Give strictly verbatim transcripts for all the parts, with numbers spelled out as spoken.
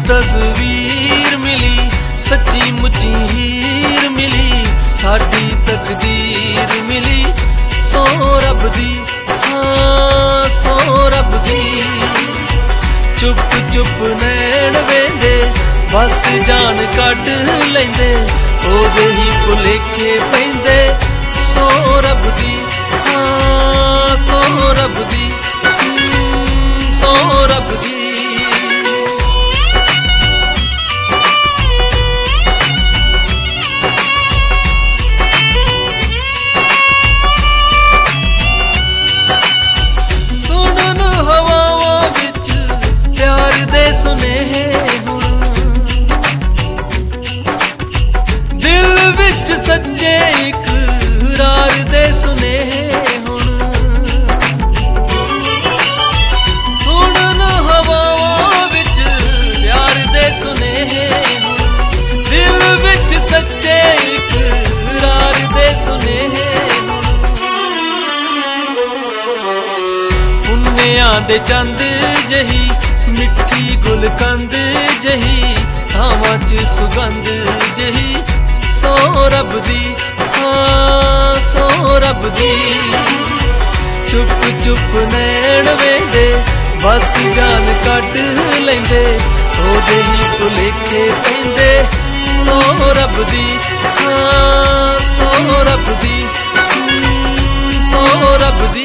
तस्वीर मिली, सच्ची मुच्ची हीर मिली, साडी तकदीर मिली, सौ रब दी, हाँ सौ रब दी। चुप चुप नैन वेंदे, बस जान कढ लैंदे, ओदे ही भुलेखे पैंदे, सौ रब दी, हाँ सौ रब दी, सौ रब दी। सुनेहे हुण दिल विच सच्चे इकरार दे सुनेहे हुण, सुनन हवावां विच प्यार दे सुनेहे हुण, दिल विच सच्चे इकरार दे सुनेहे हुण। पुन्नियां दे चंद जही मिट्ठी गुलकंद जही, सावां च सुगंध जही, सौ रब दी, हाँ सौ रब दी। चुप चुप नैन वेंदे, बस जान कढ लैंदे, ओदे ही भुलेखे पैंदे, सौ रब दी, हाँ सौ रब दी, सौ रब दी।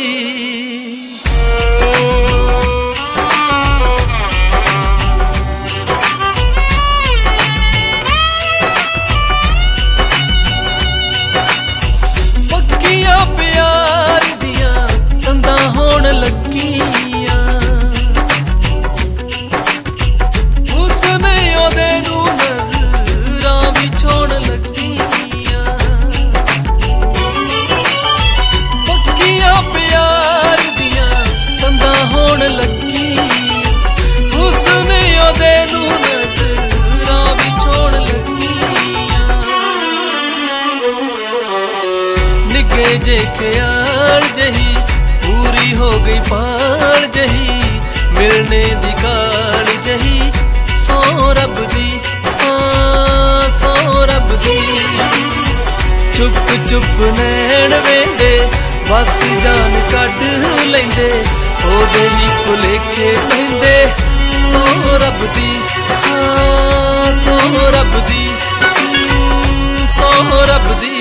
प्यार दियां तंदां होण लगियां, उसने ओदे नूं नज़रां विछोण लगियां, पक्कियां प्यार दियां तंदां होण लगियां, उसने ओदे नूं नज़रां विछोण लगियां। निके जे ख्याल जही, पूरी हो गई पाल जही, मिलने दी काल जही, सौ रब दी, हाँ सौ रब दी। चुप चुप नैन वेंदे, बस जान कढ लैंदे, ओदे ही भुलेखे पैंदे, सौ रब दी, हाँ सौ रब दी, सौ रब दी।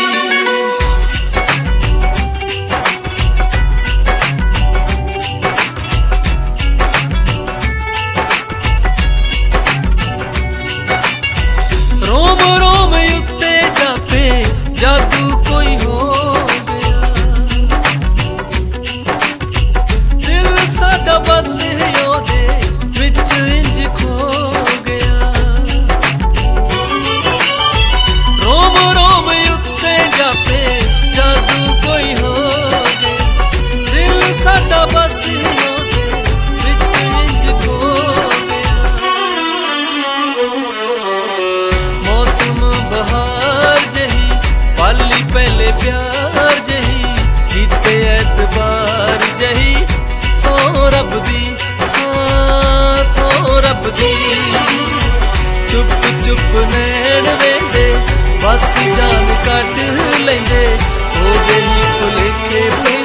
रोम रोम उत्ते जापे जादू कोई हो गया, दिल साडा बस ओदे विच इंज खो गया। रोम रोम उत्ते जापे जादू कोई हो गया, दिल साडा बस ओदे विच इंज खो गया। मौसम बहार जही, पाली पहले प्यार जही, कीते एतबार जही, सौ रब दी, हाँ सौ रब दी। चुप चुप नैन वेंदे, बस जान कढ लैंदे, ओदे ही भुलेखे